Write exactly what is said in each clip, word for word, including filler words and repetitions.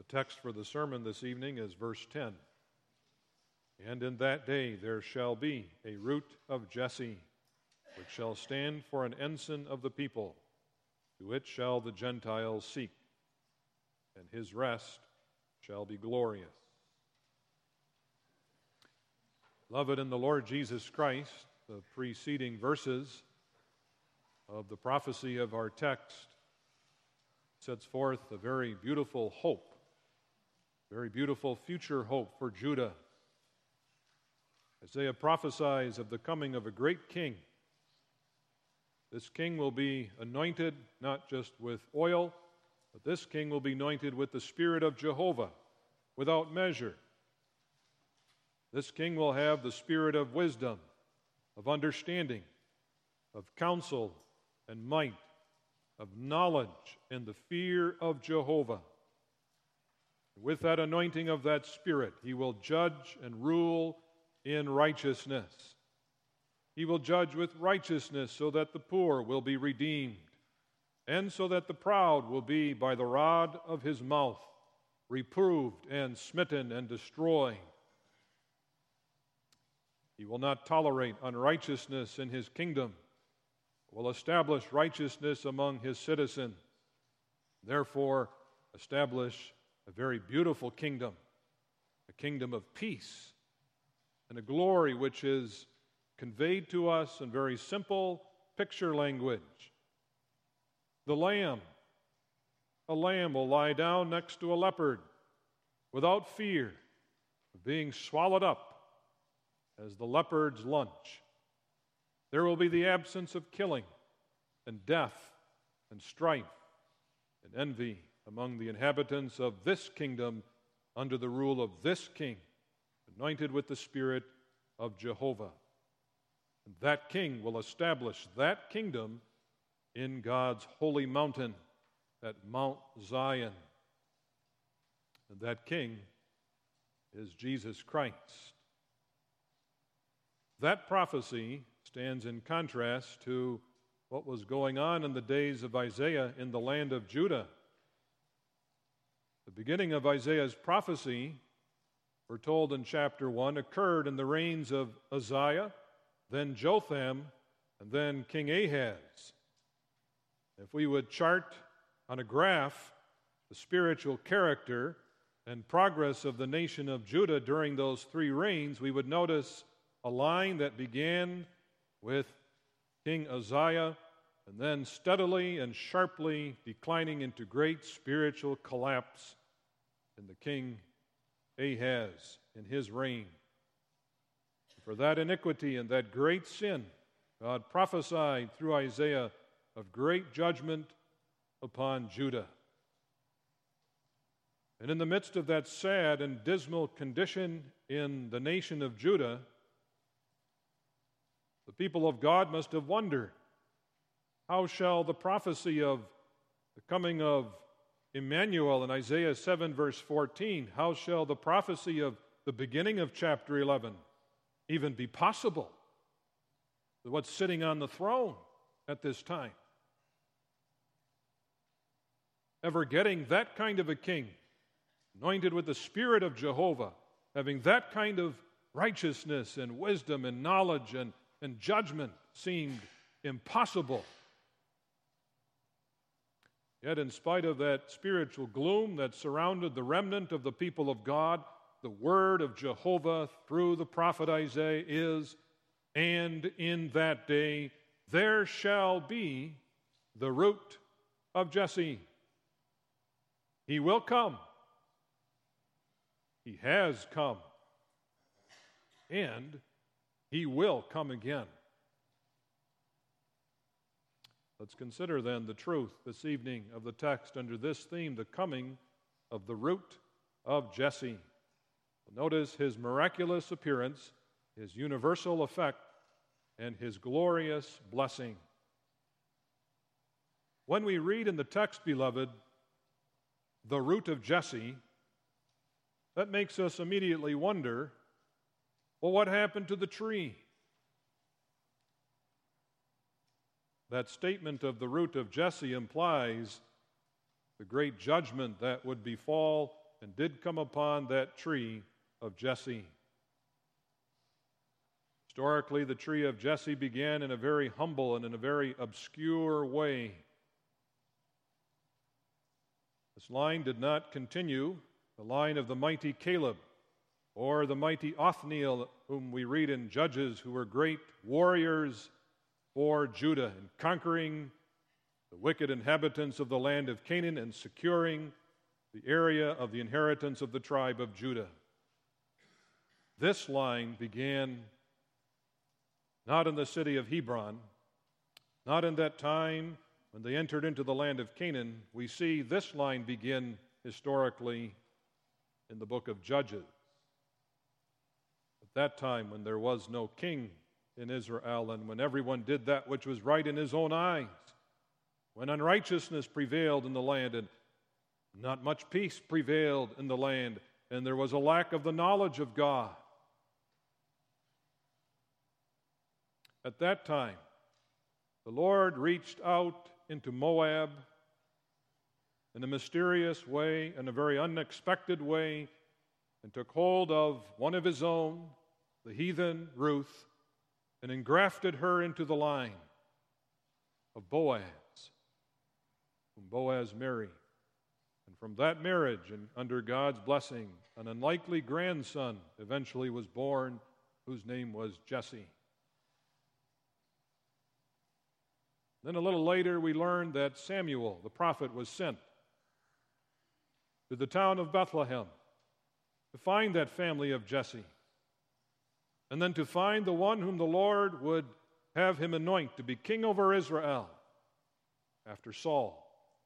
The text for the sermon this evening is verse ten. And in that day there shall be a root of Jesse, which shall stand for an ensign of the people. To it shall the Gentiles seek, and his rest shall be glorious. Beloved in the Lord Jesus Christ, the preceding verses of the prophecy of our text sets forth a very beautiful hope, very beautiful future hope for Judah. Isaiah prophesies of the coming of a great king. This king will be anointed not just with oil, but this king will be anointed with the Spirit of Jehovah without measure. This king will have the spirit of wisdom, of understanding, of counsel and might, of knowledge and the fear of Jehovah. With that anointing of that Spirit, he will judge and rule in righteousness. He will judge with righteousness so that the poor will be redeemed, and so that the proud will be by the rod of his mouth reproved and smitten and destroyed. He will not tolerate unrighteousness in his kingdom, will establish righteousness among his citizens, therefore establish a very beautiful kingdom, a kingdom of peace and a glory which is conveyed to us in very simple picture language. The lamb, a lamb will lie down next to a leopard without fear of being swallowed up as the leopard's lunch. There will be the absence of killing and death and strife and envy among the inhabitants of this kingdom under the rule of this king, anointed with the Spirit of Jehovah. And that king will establish that kingdom in God's holy mountain, at Mount Zion. And that king is Jesus Christ. That prophecy stands in contrast to what was going on in the days of Isaiah in the land of Judah. The beginning of Isaiah's prophecy, we're told in chapter one, occurred in the reigns of Uzziah, then Jotham, and then King Ahaz. If we would chart on a graph the spiritual character and progress of the nation of Judah during those three reigns, we would notice a line that began with King Uzziah and then steadily and sharply declining into great spiritual collapse in the King Ahaz in his reign. For that iniquity and that great sin, God prophesied through Isaiah of great judgment upon Judah. And in the midst of that sad and dismal condition in the nation of Judah, the people of God must have wondered, how shall the prophecy of the coming of Emmanuel in Isaiah seven verse fourteen, how shall the prophecy of the beginning of chapter eleven even be possible? What's sitting on the throne at this time? Ever getting that kind of a king, anointed with the Spirit of Jehovah, having that kind of righteousness and wisdom and knowledge and, and judgment seemed impossible. Yet in spite of that spiritual gloom that surrounded the remnant of the people of God, the word of Jehovah through the prophet Isaiah is, and in that day there shall be the root of Jesse. He will come. He has come. And he will come again. Let's consider then the truth this evening of the text under this theme, the coming of the root of Jesse. Notice his miraculous appearance, his universal effect, and his glorious blessing. When we read in the text, beloved, the root of Jesse, that makes us immediately wonder, well, what happened to the tree? That statement of the root of Jesse implies the great judgment that would befall and did come upon that tree of Jesse. Historically, the tree of Jesse began in a very humble and in a very obscure way. This line did not continue, the line of the mighty Caleb or the mighty Othniel, whom we read in Judges, who were great warriors for Judah in conquering the wicked inhabitants of the land of Canaan and securing the area of the inheritance of the tribe of Judah. This line began not in the city of Hebron, not in that time when they entered into the land of Canaan. We see this line begin historically in the book of Judges. At that time when there was no king in Israel and when everyone did that which was right in his own eyes, when unrighteousness prevailed in the land and not much peace prevailed in the land, and there was a lack of the knowledge of God. At that time, the Lord reached out into Moab in a mysterious way, in a very unexpected way, and took hold of one of his own, the heathen Ruth, and engrafted her into the line of Boaz, whom Boaz married. And from that marriage, and under God's blessing, an unlikely grandson eventually was born, whose name was Jesse. Then a little later, we learned that Samuel, the prophet, was sent to the town of Bethlehem to find that family of Jesse, and then to find the one whom the Lord would have him anoint to be king over Israel after Saul.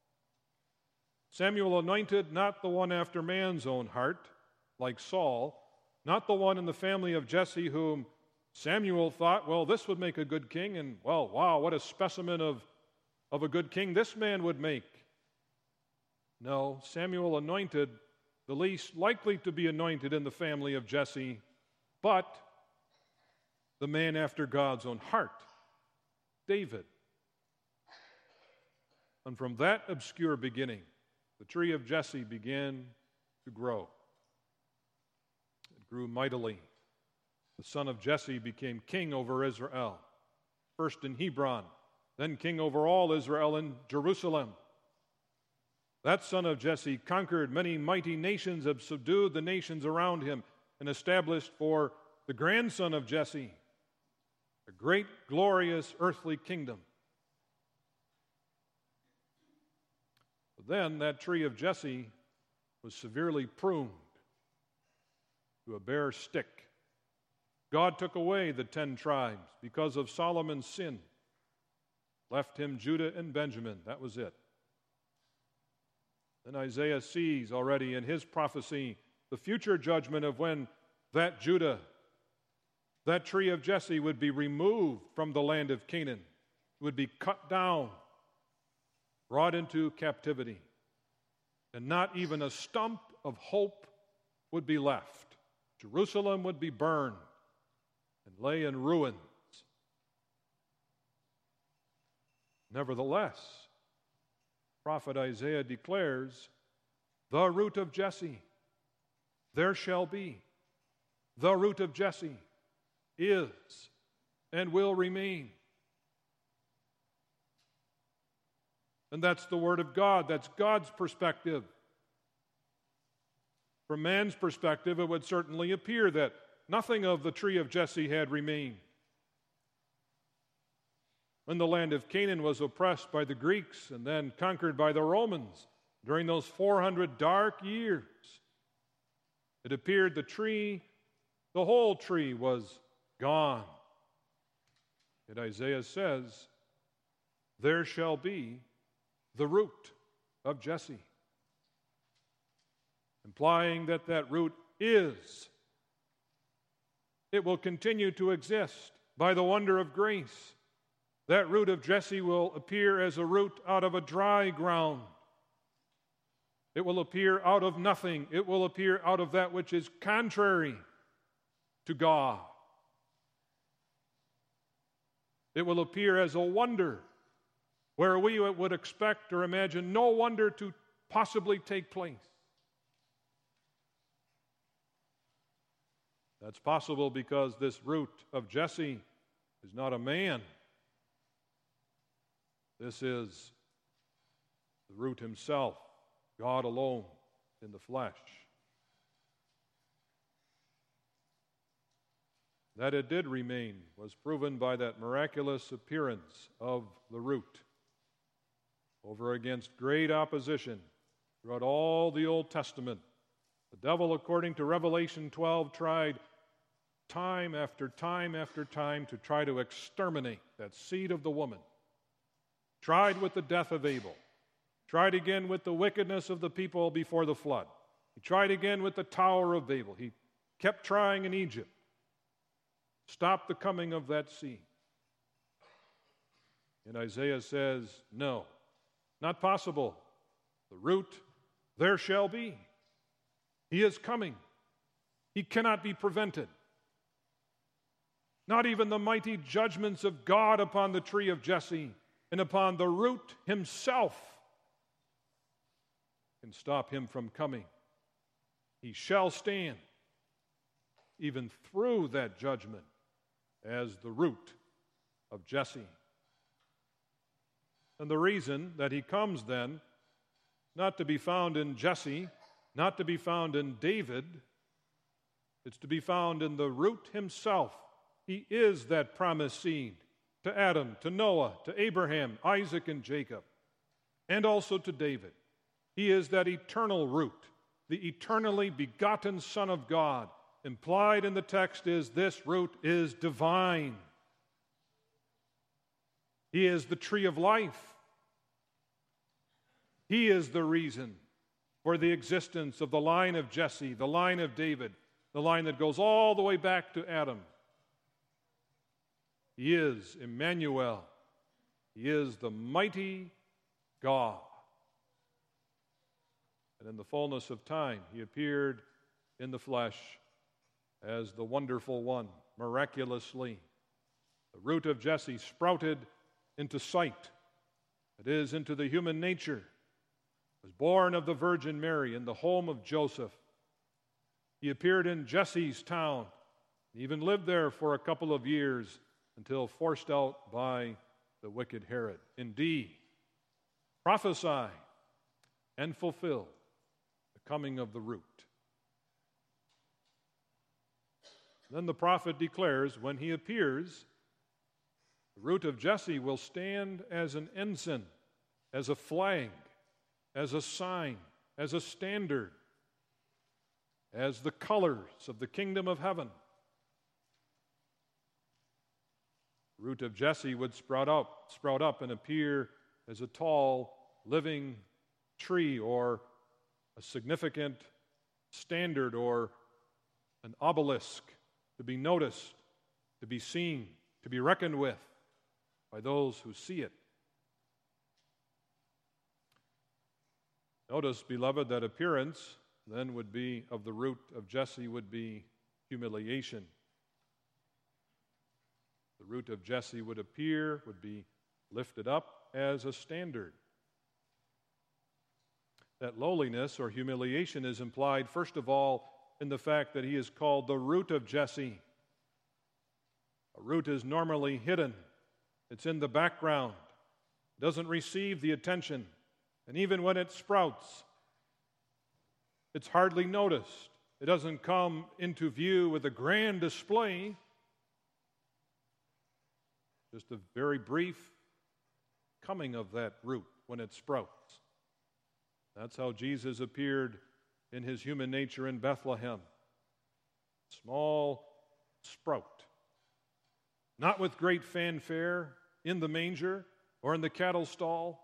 Samuel anointed not the one after man's own heart, like Saul, not the one in the family of Jesse whom Samuel thought, well, this would make a good king, and, well, wow, what a specimen of, of a good king this man would make. No, Samuel anointed the least likely to be anointed in the family of Jesse, but the man after God's own heart, David. And from that obscure beginning, the tree of Jesse began to grow. It grew mightily. The son of Jesse became king over Israel, first in Hebron, then king over all Israel in Jerusalem. That son of Jesse conquered many mighty nations, and subdued the nations around him, and established for the grandson of Jesse a great, glorious earthly kingdom. But then that tree of Jesse was severely pruned to a bare stick. God took away the ten tribes because of Solomon's sin. Left him Judah and Benjamin. That was it. Then Isaiah sees already in his prophecy the future judgment of when that Judah, that tree of Jesse, would be removed from the land of Canaan, would be cut down, brought into captivity, and not even a stump of hope would be left. Jerusalem would be burned and lay in ruins. Nevertheless, prophet Isaiah declares, the root of Jesse, there shall be. The root of Jesse is and will remain. And that's the word of God. That's God's perspective. From man's perspective, it would certainly appear that nothing of the tree of Jesse had remained. When the land of Canaan was oppressed by the Greeks and then conquered by the Romans during those four hundred dark years, it appeared the tree, the whole tree, was gone. Yet Isaiah says, there shall be the root of Jesse, implying that that root is. It will continue to exist by the wonder of grace. That root of Jesse will appear as a root out of a dry ground. It will appear out of nothing. It will appear out of that which is contrary to God. It will appear as a wonder where we would expect or imagine no wonder to possibly take place. That's possible because this root of Jesse is not a man. This is the root himself, God alone in the flesh. That it did remain was proven by that miraculous appearance of the root over against great opposition throughout all the Old Testament. The devil, according to Revelation twelve, tried time after time after time to try to exterminate that seed of the woman. Tried with the death of Abel. Tried again with the wickedness of the people before the flood. He tried again with the Tower of Babel. He kept trying in Egypt. Stop the coming of that seed. And Isaiah says, no, not possible. The root there shall be. He is coming. He cannot be prevented. Not even the mighty judgments of God upon the tree of Jesse and upon the root himself can stop him from coming. He shall stand even through that judgment as the root of Jesse. And the reason that he comes then, not to be found in Jesse, not to be found in David, it's to be found in the root himself. He is that promised seed to Adam, to Noah, to Abraham, Isaac, and Jacob, and also to David. He is that eternal root, the eternally begotten Son of God. Implied in the text is this root is divine. He is the tree of life. He is the reason for the existence of the line of Jesse, the line of David, the line that goes all the way back to Adam. He is Emmanuel. He is the mighty God. And in the fullness of time, he appeared in the flesh as the wonderful one, miraculously. The root of Jesse sprouted into sight, that is, into the human nature, was born of the Virgin Mary in the home of Joseph. He appeared in Jesse's town, even lived there for a couple of years until forced out by the wicked Herod. Indeed, prophesy and fulfill the coming of the root. Then the prophet declares, when he appears, the root of Jesse will stand as an ensign, as a flag, as a sign, as a standard, as the colors of the kingdom of heaven. The root of Jesse would sprout up, sprout up and appear as a tall, living tree or a significant standard or an obelisk to be noticed, to be seen, to be reckoned with by those who see it. Notice, beloved, that appearance then would be of the root of Jesse would be humiliation. The root of Jesse would appear, would be lifted up as a standard. That lowliness or humiliation is implied, first of all, in the fact that he is called the root of Jesse. A root is normally hidden. It's in the background. It doesn't receive the attention. And even when it sprouts, it's hardly noticed. It doesn't come into view with a grand display. Just a very brief coming of that root when it sprouts. That's how Jesus appeared in his human nature in Bethlehem. Small sprout. Not with great fanfare in the manger or in the cattle stall.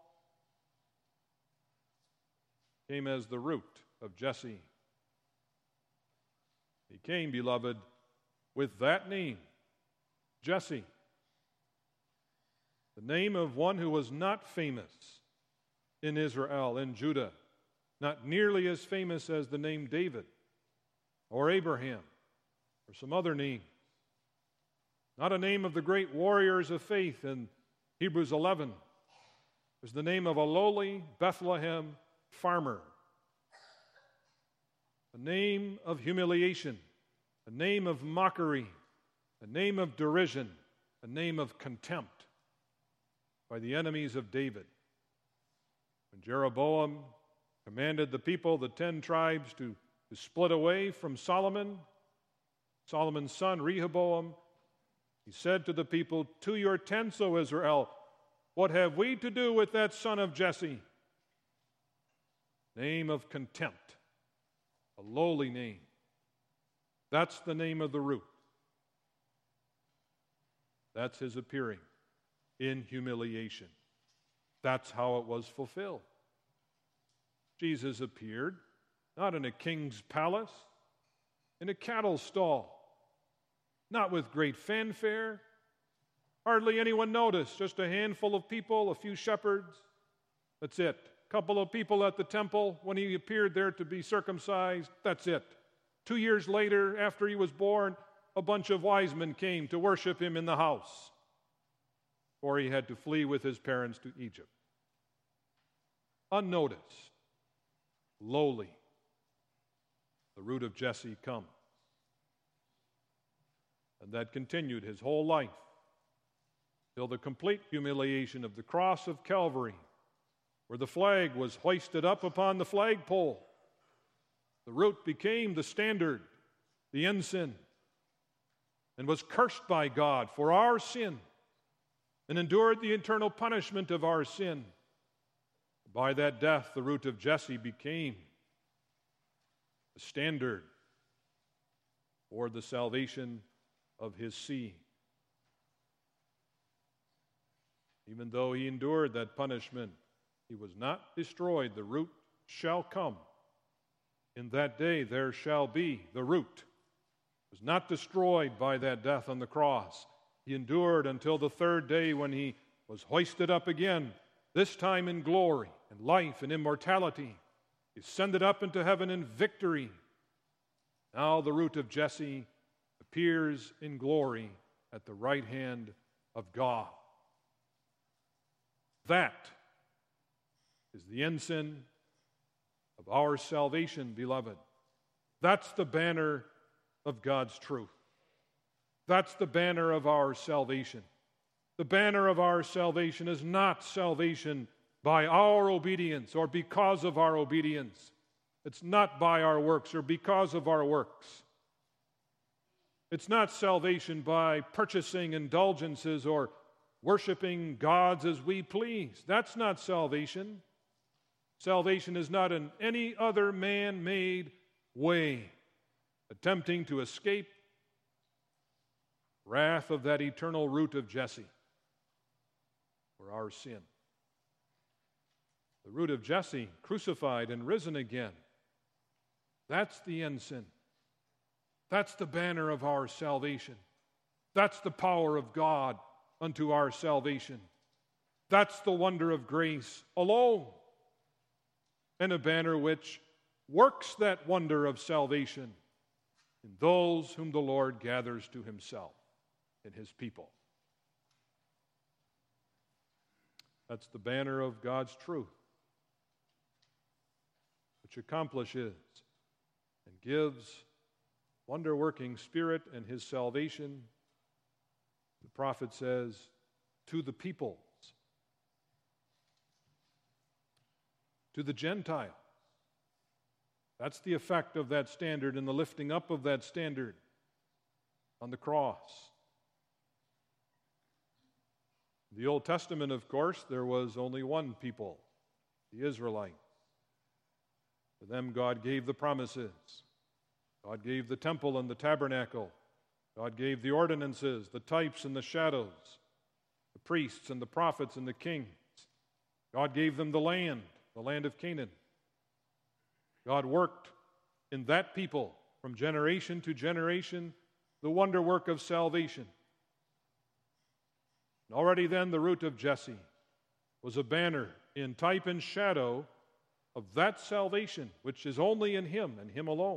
Came as the root of Jesse. He came, beloved, with that name, Jesse. The name of one who was not famous in Israel, in Judah. Not nearly as famous as the name David or Abraham or some other name. Not a name of the great warriors of faith in Hebrews eleven. It was the name of a lowly Bethlehem farmer. A name of humiliation. a name of mockery, a name of derision, a name of contempt by the enemies of David. When Jeroboam commanded the people, the ten tribes, to, to split away from Solomon, Solomon's son Rehoboam, he said to the people, "To your tents, O Israel, what have we to do with that son of Jesse?" Name of contempt, a lowly name. That's the name of the root. That's his appearing in humiliation. That's how it was fulfilled. Jesus appeared not in a king's palace, in a cattle stall, not with great fanfare. Hardly anyone noticed, just a handful of people, a few shepherds. That's it. A couple of people at the temple when he appeared there to be circumcised. That's it. Two years later, after he was born, a bunch of wise men came to worship him in the house, or he had to flee with his parents to Egypt. Unnoticed, lowly, the root of Jesse comes. And that continued his whole life till the complete humiliation of the cross of Calvary, where the flag was hoisted up upon the flagpole. The root became the standard, the ensign, and was cursed by God for our sin and endured the eternal punishment of our sin. By that death, the root of Jesse became the standard for the salvation of his seed. Even though he endured that punishment, he was not destroyed. The root shall come. In that day there shall be the root. Was not destroyed by that death on the cross. He endured until the third day when he was hoisted up again, this time in glory and life and immortality. He ascended up into heaven in victory. Now the root of Jesse appears in glory at the right hand of God. That is the ensign of our salvation, beloved. That's the banner of God's truth. That's the banner of our salvation. The banner of our salvation is not salvation by our obedience or because of our obedience. It's not by our works or because of our works. It's not salvation by purchasing indulgences or worshiping gods as we please. That's not salvation. Salvation is not in any other man-made way, attempting to escape wrath of that eternal root of Jesse for our sin. The root of Jesse, crucified and risen again. That's the ensign. That's the banner of our salvation. That's the power of God unto our salvation. That's the wonder of grace alone. And a banner which works that wonder of salvation in those whom the Lord gathers to himself, in his people. That's the banner of God's truth, which accomplishes and gives wonder-working spirit and his salvation, the prophet says, to the peoples, to the Gentiles. That's the effect of that standard and the lifting up of that standard on the cross. In the Old Testament, of course, there was only one people, the Israelites. To them, God gave the promises. God gave the temple and the tabernacle. God gave the ordinances, the types and the shadows, the priests and the prophets and the kings. God gave them the land, the land of Canaan. God worked in that people from generation to generation the wonder work of salvation. And already then the root of Jesse was a banner in type and shadow of that salvation which is only in him and him alone.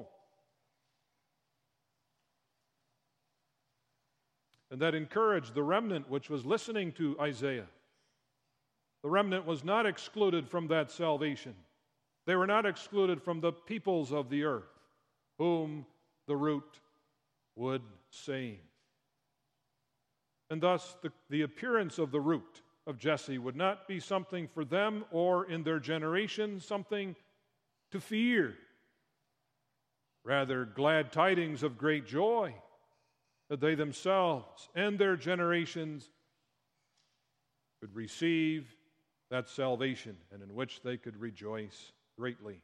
And that encouraged the remnant which was listening to Isaiah. The remnant was not excluded from that salvation. They were not excluded from the peoples of the earth, whom the root would save. And thus, the, the appearance of the root of Jesse would not be something for them or in their generation, something to fear. Rather, glad tidings of great joy that they themselves and their generations could receive that salvation and in which they could rejoice greatly.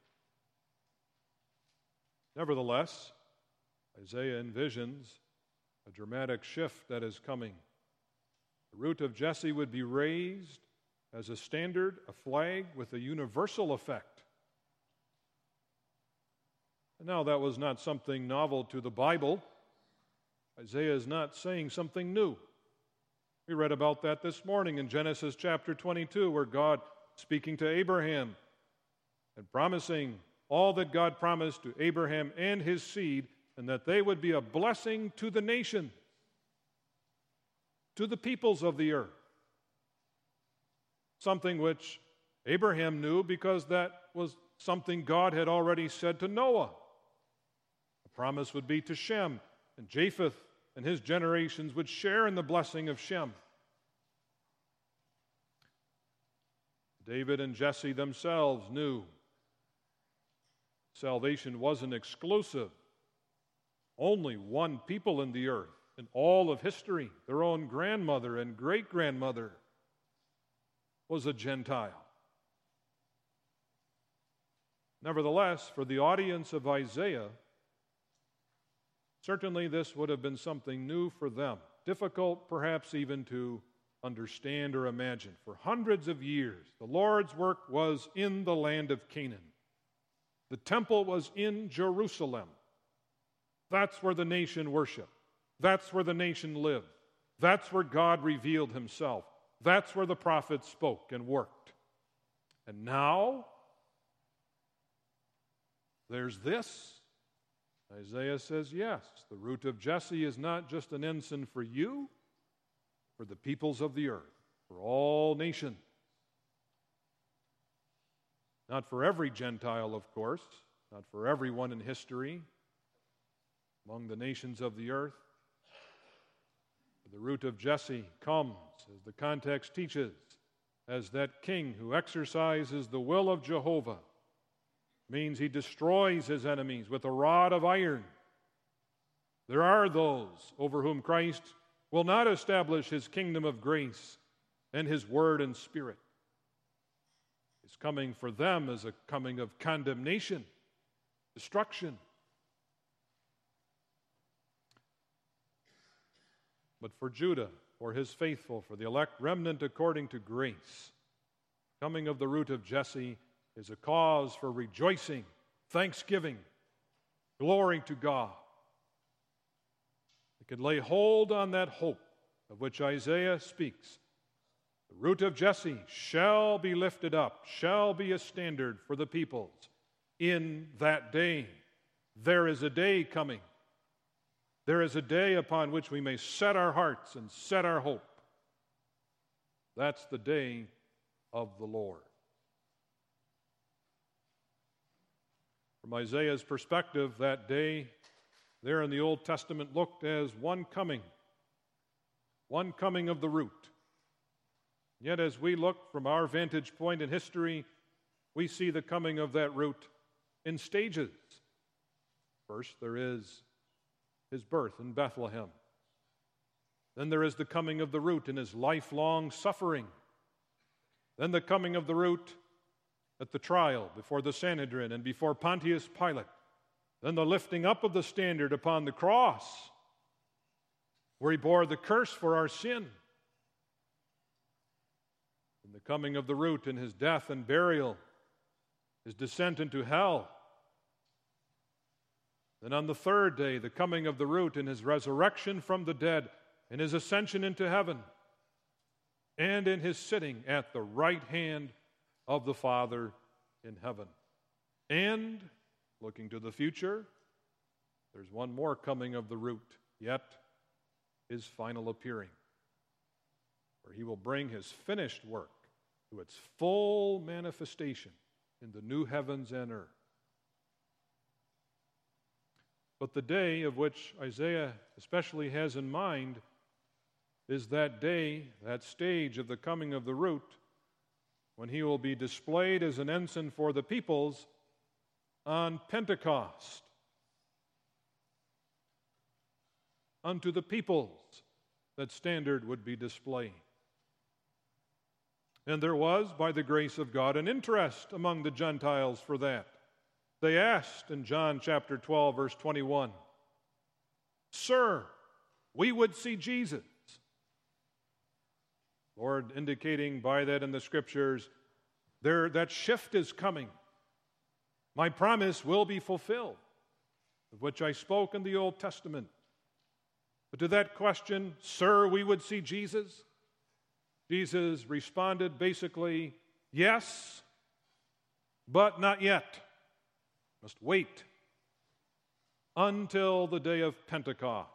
Nevertheless, Isaiah envisions a dramatic shift that is coming. The root of Jesse would be raised as a standard, a flag with a universal effect. And now that was not something novel to the Bible. Isaiah is not saying something new. We read about that this morning in Genesis chapter twenty-two, where God, speaking to Abraham and promising all that God promised to Abraham and his seed, and that they would be a blessing to the nation, to the peoples of the earth. Something which Abraham knew because that was something God had already said to Noah. The promise would be to Shem, and Japheth and his generations would share in the blessing of Shem. David and Jesse themselves knew salvation wasn't exclusive. Only one people in the earth, in all of history, their own grandmother and great-grandmother, was a Gentile. Nevertheless, for the audience of Isaiah, certainly this would have been something new for them, difficult perhaps even to understand or imagine. For hundreds of years, the Lord's work was in the land of Canaan. The temple was in Jerusalem. That's where the nation worshiped. That's where the nation lived. That's where God revealed himself. That's where the prophets spoke and worked. And now, there's this. Isaiah says, yes, the root of Jesse is not just an ensign for you, for the peoples of the earth, for all nations. Not for every Gentile, of course, not for everyone in history, among the nations of the earth. The root of Jesse comes, as the context teaches, as that king who exercises the will of Jehovah. Means he destroys his enemies with a rod of iron. There are those over whom Christ will not establish his kingdom of grace and his word and spirit. His coming for them is a coming of condemnation, destruction. But for Judah, for his faithful, for the elect remnant according to grace, coming of the root of Jesse is a cause for rejoicing, thanksgiving, glory to God. We can lay hold on that hope of which Isaiah speaks. The root of Jesse shall be lifted up, shall be a standard for the peoples. In that day, there is a day coming. There is a day upon which we may set our hearts and set our hope. That's the day of the Lord. From Isaiah's perspective, that day there in the Old Testament looked as one coming, one coming of the root. Yet as we look from our vantage point in history, we see the coming of that root in stages. First, there is his birth in Bethlehem. Then there is the coming of the root in his lifelong suffering. Then the coming of the root at the trial before the Sanhedrin and before Pontius Pilate. Then the lifting up of the standard upon the cross, where he bore the curse for our sin. And the coming of the root in his death and burial, his descent into hell. Then on the third day, the coming of the root in his resurrection from the dead, in his ascension into heaven, and in his sitting at the right hand of the Father in heaven. And, looking to the future, there's one more coming of the root, yet his final appearing, where he will bring his finished work to its full manifestation in the new heavens and earth. But the day of which Isaiah especially has in mind is that day, that stage of the coming of the root, when he will be displayed as an ensign for the peoples on Pentecost. Unto the peoples that standard would be displayed. And there was, by the grace of God, an interest among the Gentiles for that. They asked in John chapter twelve, verse twenty-one, "Sir, we would see Jesus." Lord, indicating by that in the Scriptures, there that shift is coming. My promise will be fulfilled, of which I spoke in the Old Testament. But to that question, "Sir, we would see Jesus," Jesus responded basically, "Yes, but not yet. Must wait until the day of Pentecost."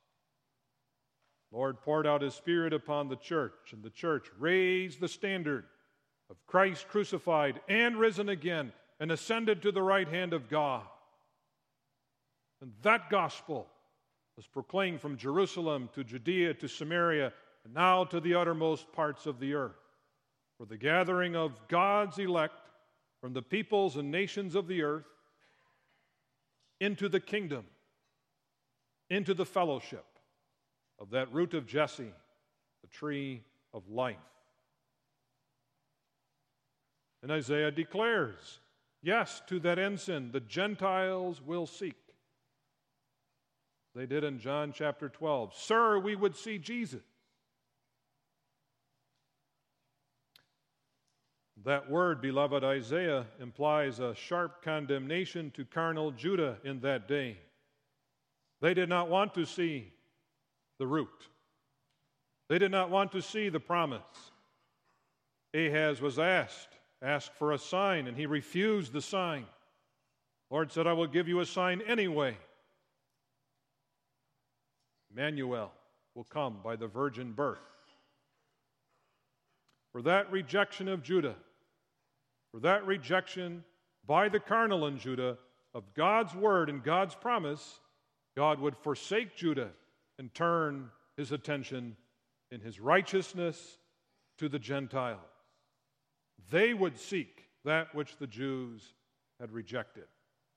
Lord poured out His Spirit upon the church, and the church raised the standard of Christ crucified and risen again and ascended to the right hand of God. And that gospel was proclaimed from Jerusalem to Judea to Samaria and now to the uttermost parts of the earth, for the gathering of God's elect from the peoples and nations of the earth into the kingdom, into the fellowship of that root of Jesse, the tree of life. And Isaiah declares, yes, to that ensign the Gentiles will seek. They did in John chapter twelve. "Sir, we would see Jesus." That word, beloved, Isaiah implies a sharp condemnation to carnal Judah in that day. They did not want to see the root. They did not want to see the promise. Ahaz was asked, asked for a sign, and he refused the sign. The Lord said, "I will give you a sign anyway. Emmanuel will come by the virgin birth." For that rejection of Judah, for that rejection by the carnal in Judah of God's word and God's promise, God would forsake Judah and turn His attention in His righteousness to the Gentiles. They would seek that which the Jews had rejected.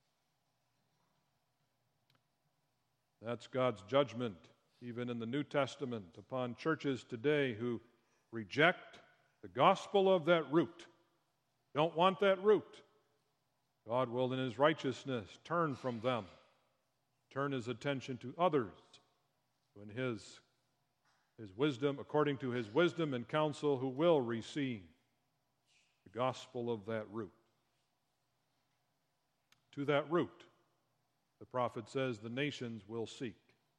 That's God's judgment, even in the New Testament, upon churches today who reject the gospel of that root, don't want that root. God will, in His righteousness, turn from them, turn His attention to others, who in His, His wisdom, according to His wisdom and counsel, who will receive the gospel of that root. To that root, the prophet says, the nations will seek.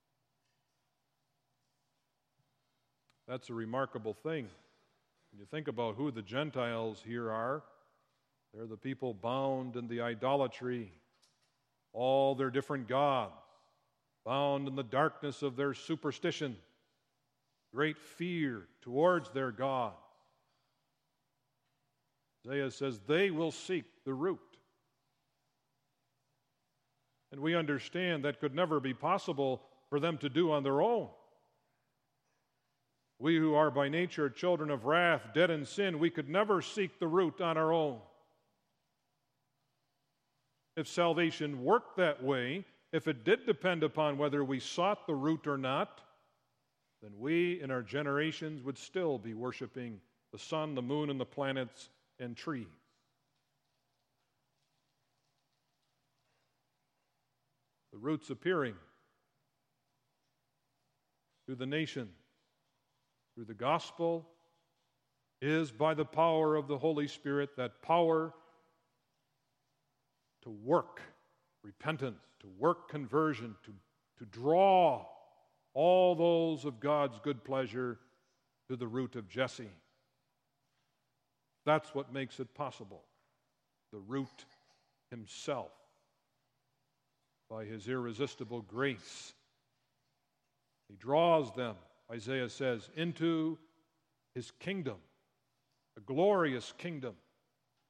That's a remarkable thing. When you think about who the Gentiles here are, they're the people bound in the idolatry, all their different gods, bound in the darkness of their superstition, great fear towards their God. Isaiah says they will seek the root. And we understand that could never be possible for them to do on their own. We who are by nature children of wrath, dead in sin, we could never seek the root on our own. If salvation worked that way, if it did depend upon whether we sought the root or not, then we in our generations would still be worshiping the sun, the moon, and the planets and trees. The roots appearing to the nation through the gospel is by the power of the Holy Spirit, that power to work repentance, to work conversion, to, to draw all those of God's good pleasure to the root of Jesse. That's what makes it possible. The root Himself, by His irresistible grace. He draws them, Isaiah says, into His kingdom, a glorious kingdom.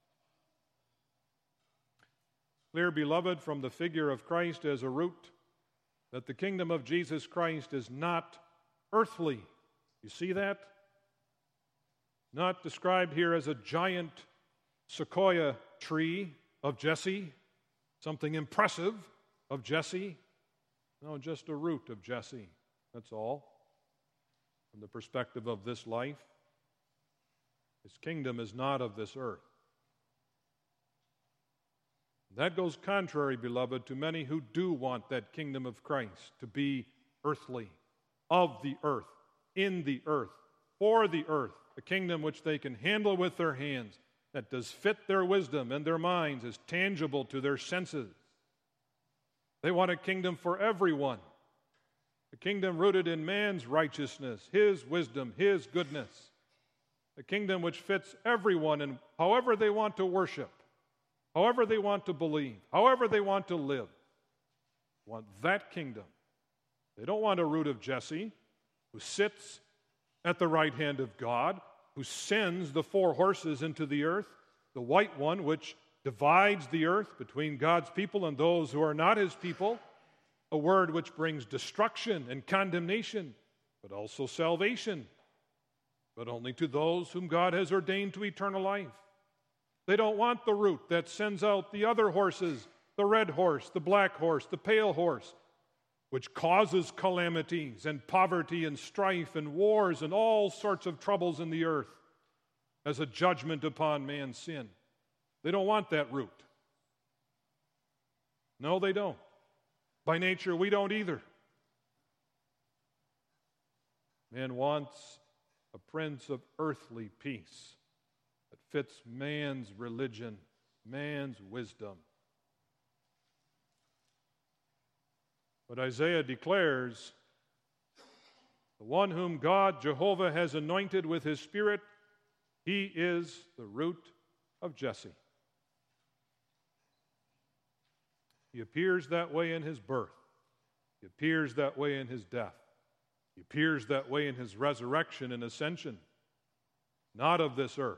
Clear, beloved, from the figure of Christ as a root, that the kingdom of Jesus Christ is not earthly. You see that? Not described here as a giant sequoia tree of Jesse, something impressive of Jesse. No, just a root of Jesse. That's all. From the perspective of this life, his kingdom is not of this earth. That goes contrary, beloved, to many who do want that kingdom of Christ to be earthly, of the earth, in the earth, for the earth, a kingdom which they can handle with their hands, that does fit their wisdom and their minds, is tangible to their senses. They want a kingdom for everyone, a kingdom rooted in man's righteousness, his wisdom, his goodness, a kingdom which fits everyone and however they want to worship, however they want to believe, however they want to live. They want that kingdom. They don't want a root of Jesse who sits at the right hand of God, who sends the four horses into the earth, the white one which divides the earth between God's people and those who are not his people, a word which brings destruction and condemnation, but also salvation, but only to those whom God has ordained to eternal life. They don't want the root that sends out the other horses, the red horse, the black horse, the pale horse, which causes calamities and poverty and strife and wars and all sorts of troubles in the earth as a judgment upon man's sin. They don't want that root. No, they don't. By nature, we don't either. Man wants a prince of earthly peace that fits man's religion, man's wisdom. But Isaiah declares, the one whom God, Jehovah, has anointed with his Spirit, he is the root of Jesse. He appears that way in his birth. He appears that way in his death. He appears that way in his resurrection and ascension. Not of this earth.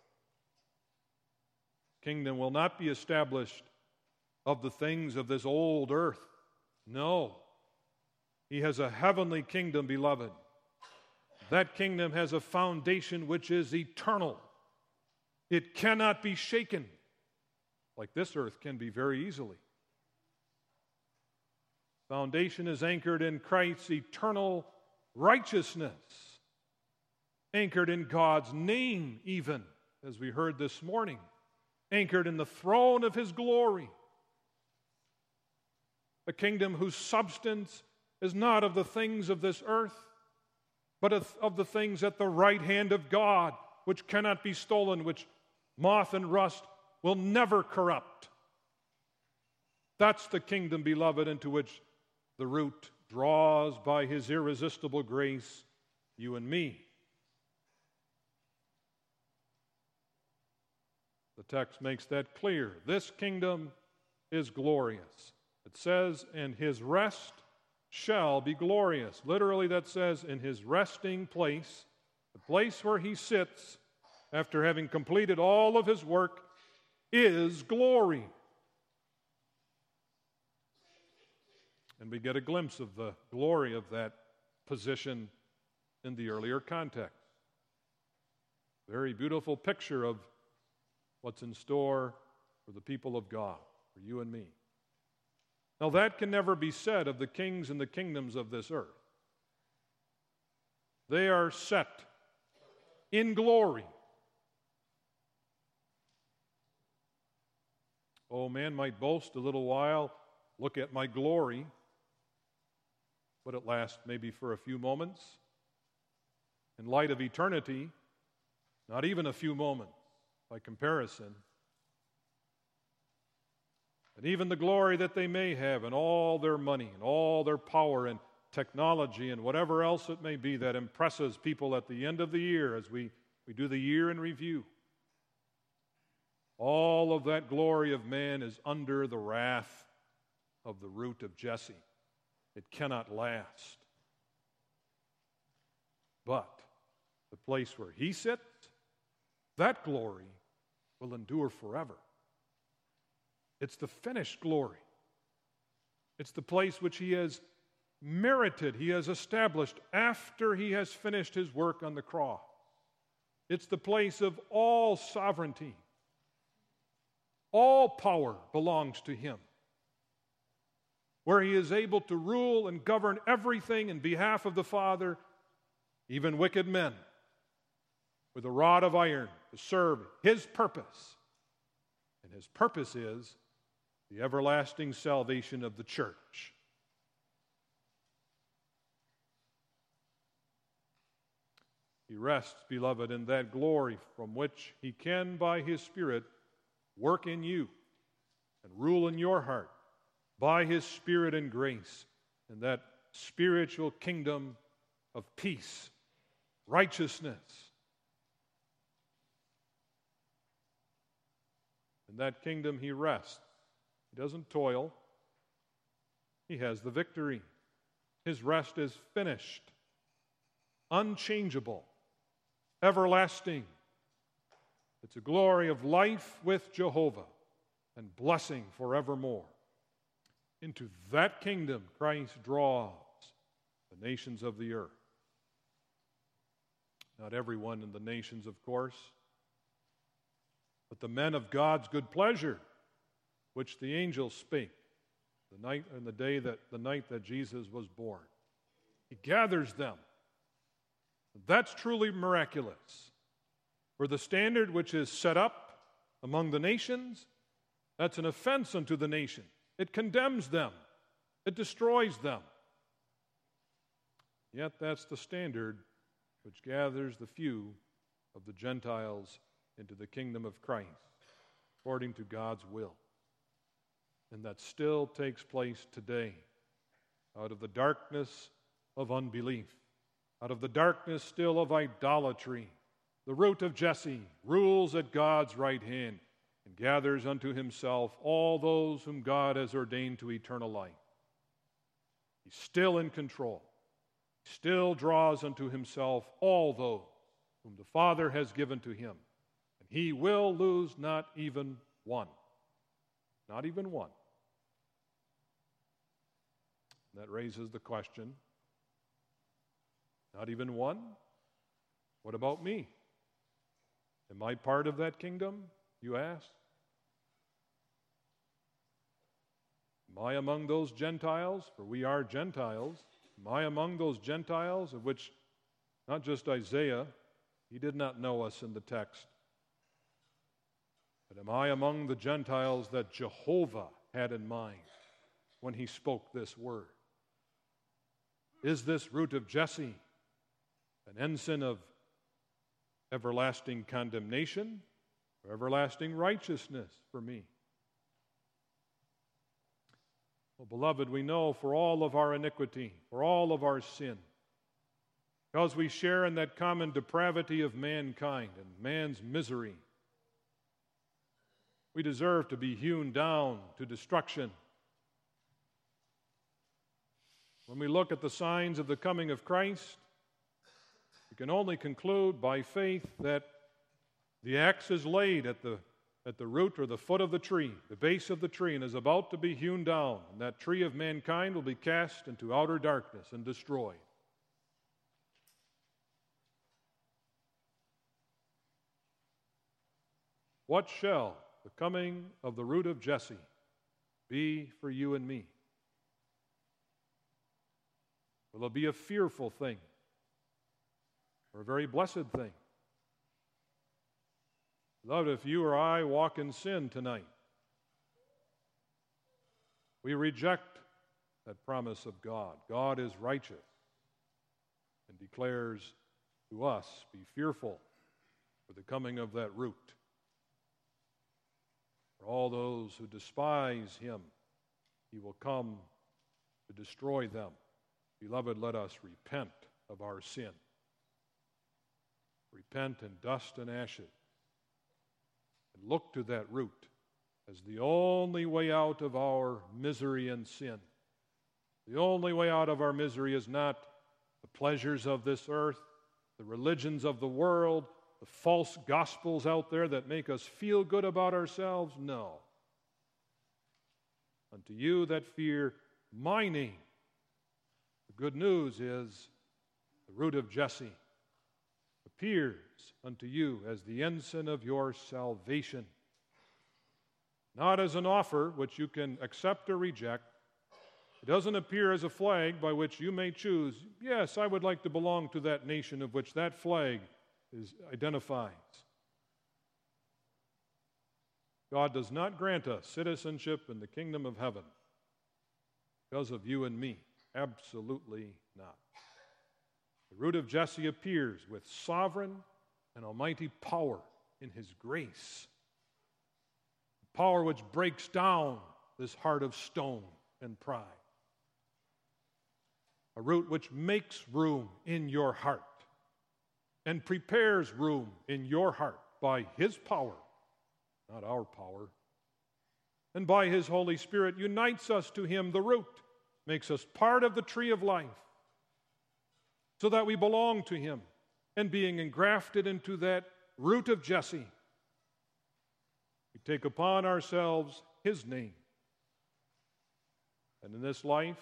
Kingdom will not be established of the things of this old earth. No. He has a heavenly kingdom, beloved. That kingdom has a foundation which is eternal. It cannot be shaken, like this earth can be very easily. Foundation is anchored in Christ's eternal righteousness, anchored in God's name even, as we heard this morning, anchored in the throne of his glory. A kingdom whose substance is not of the things of this earth, but of, of the things at the right hand of God, which cannot be stolen, which moth and rust will never corrupt. That's the kingdom, beloved, into which the root draws by his irresistible grace you and me. The text makes that clear. This kingdom is glorious. It says, and his rest shall be glorious. Literally, that says, in his resting place, the place where he sits after having completed all of his work, is glory. And we get a glimpse of the glory of that position in the earlier context. Very beautiful picture of what's in store for the people of God, for you and me. Now, that can never be said of the kings and the kingdoms of this earth. They are set in glory. Oh, man might boast a little while, look at my glory, but it lasts maybe for a few moments. In light of eternity, not even a few moments by comparison. And even the glory that they may have and all their money and all their power and technology and whatever else it may be that impresses people at the end of the year as we, we do the year in review. All of that glory of man is under the wrath of the root of Jesse. It cannot last. But the place where he sits, that glory will endure forever. It's the finished glory. It's the place which he has merited, he has established after he has finished his work on the cross. It's the place of all sovereignty. All power belongs to him, where he is able to rule and govern everything in behalf of the Father, even wicked men, with a rod of iron to serve his purpose. And his purpose is the everlasting salvation of the church. He rests, beloved, in that glory from which he can, by his Spirit, work in you and rule in your heart by his Spirit and grace in that spiritual kingdom of peace, righteousness. In that kingdom he rests. He doesn't toil. He has the victory. His rest is finished, unchangeable, everlasting. It's a glory of life with Jehovah and blessing forevermore. Into that kingdom Christ draws the nations of the earth. Not everyone in the nations, of course, but the men of God's good pleasure, which the angels spake the night and the day that the night that Jesus was born. He gathers them. That's truly miraculous. For the standard which is set up among the nations, that's an offense unto the nation. It condemns them. It destroys them. Yet that's the standard which gathers the few of the Gentiles into the kingdom of Christ, according to God's will. And that still takes place today, out of the darkness of unbelief, out of the darkness still of idolatry. The root of Jesse rules at God's right hand and gathers unto himself all those whom God has ordained to eternal life. He's still in control. He still draws unto himself all those whom the Father has given to him. And he will lose not even one. Not even one. And that raises the question, not even one? What about me? Am I part of that kingdom, you ask? Am I among those Gentiles? For we are Gentiles. Am I among those Gentiles of which not just Isaiah, he did not know us in the text, but am I among the Gentiles that Jehovah had in mind when he spoke this word? Is this root of Jesse an ensign of everlasting condemnation or everlasting righteousness for me? Well, beloved, we know for all of our iniquity, for all of our sin, because we share in that common depravity of mankind and man's misery, we deserve to be hewn down to destruction. When we look at the signs of the coming of Christ, we can only conclude by faith that the axe is laid at the, at the root or the foot of the tree, the base of the tree, and is about to be hewn down. And that tree of mankind will be cast into outer darkness and destroyed. What shall the coming of the root of Jesse be for you and me? Will it be a fearful thing or a very blessed thing? Beloved, if you or I walk in sin tonight, we reject that promise of God. God is righteous and declares to us, be fearful for the coming of that root. For all those who despise him, he will come to destroy them. Beloved, let us repent of our sin. Repent in dust and ashes. And look to that root as the only way out of our misery and sin. The only way out of our misery is not the pleasures of this earth, the religions of the world, the false gospels out there that make us feel good about ourselves. No. Unto you that fear my name, The good news is the root of Jesse appears unto you as the ensign of your salvation, not as an offer which you can accept or reject. It doesn't appear as a flag by which you may choose, yes, I would like to belong to that nation of which that flag is, identifies. God does not grant us citizenship in the kingdom of heaven because of you and me. Absolutely not. The root of Jesse appears with sovereign and almighty power in his grace. Power which breaks down this heart of stone and pride. A root which makes room in your heart and prepares room in your heart by his power, not our power. And by his Holy Spirit unites us to him, the root, makes us part of the tree of life, so that we belong to him. And being engrafted into that root of Jesse, we take upon ourselves his name. And in this life,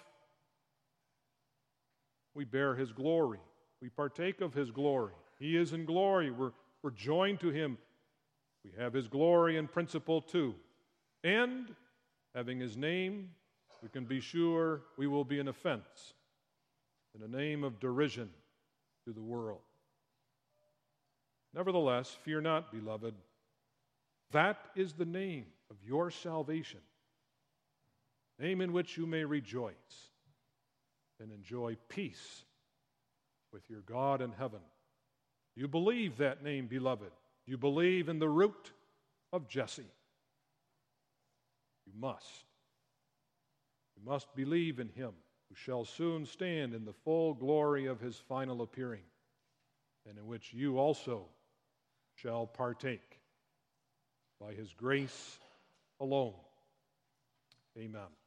we bear his glory. We partake of his glory. He is in glory. We're, we're joined to him. We have his glory and principle too. And having his name, we can be sure we will be an offense and a name of derision to the world. Nevertheless, fear not, beloved. That is the name of your salvation, name in which you may rejoice and enjoy peace with your God in heaven. Do you believe that name, beloved? Do you believe in the root of Jesse? You must. You must believe in him, who shall soon stand in the full glory of his final appearing, and in which you also shall partake by his grace alone. Amen.